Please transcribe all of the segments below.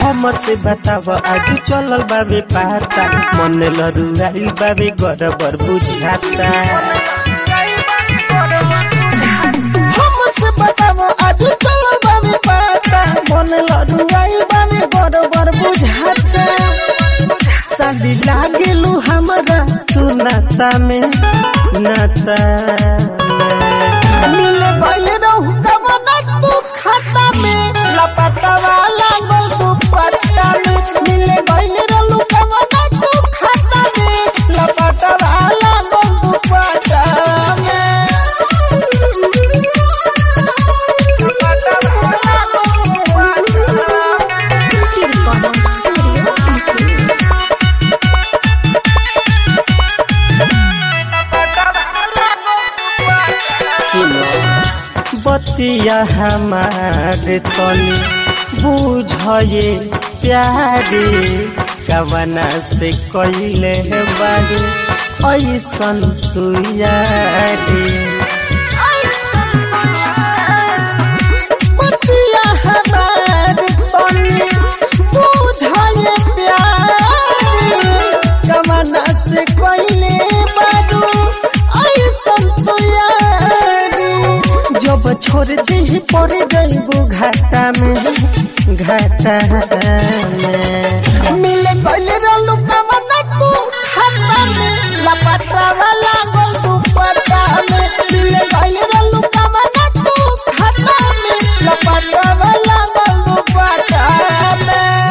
हमसे बताव आज चलल बाबे पाता मन लरुआई बाबे गड़बड़ बुझाता हमसे बताव आज चलल बाबे पाता मन लरुआई बाबे गड़बड़ बुझाता शादी लागेलू हमरा तू नाता में मिले गइल रहू कवन तू खाता में लपटवा लागल तू पट्टा में मिले गइल रहू कवन तू खाता में लपटवा लागल तू पट्टा में बतिया हमारे तनी बुझे प्यारे कवना से कइले बारी ऐसन तू यारी बतिया हमारे तनी बुझे प्यारे कवना से कइले बारू ऐसन तू यारी जब छोड़ दे पड़ जाइबू घाटा में मिले गइल रहू कवन तू खाता में लपटवा लागल तू पट्टा में मिले गइल रहू कवन तू खाता में लपटवा लागल तू पट्टा में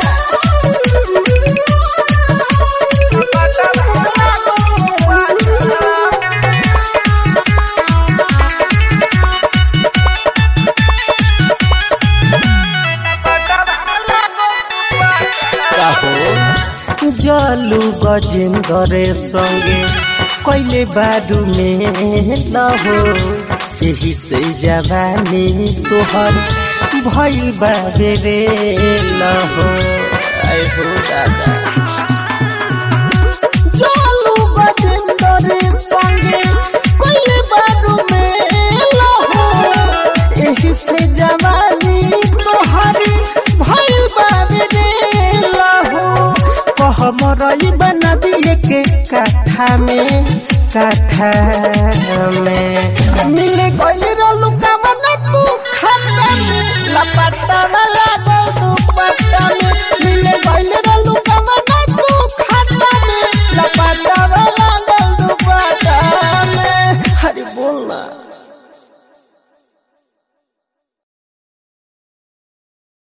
जलू गजेंद्र संगे कोइले बारू में लहो यही से जवानी तोहर भइल बाबे रे लहो आए हो दादा जलू गजेंद्र संगे कोइले बारू में लहो यही से जवानी तोहर भइल बाबे रे लहो हमरई बना दिए के काठा में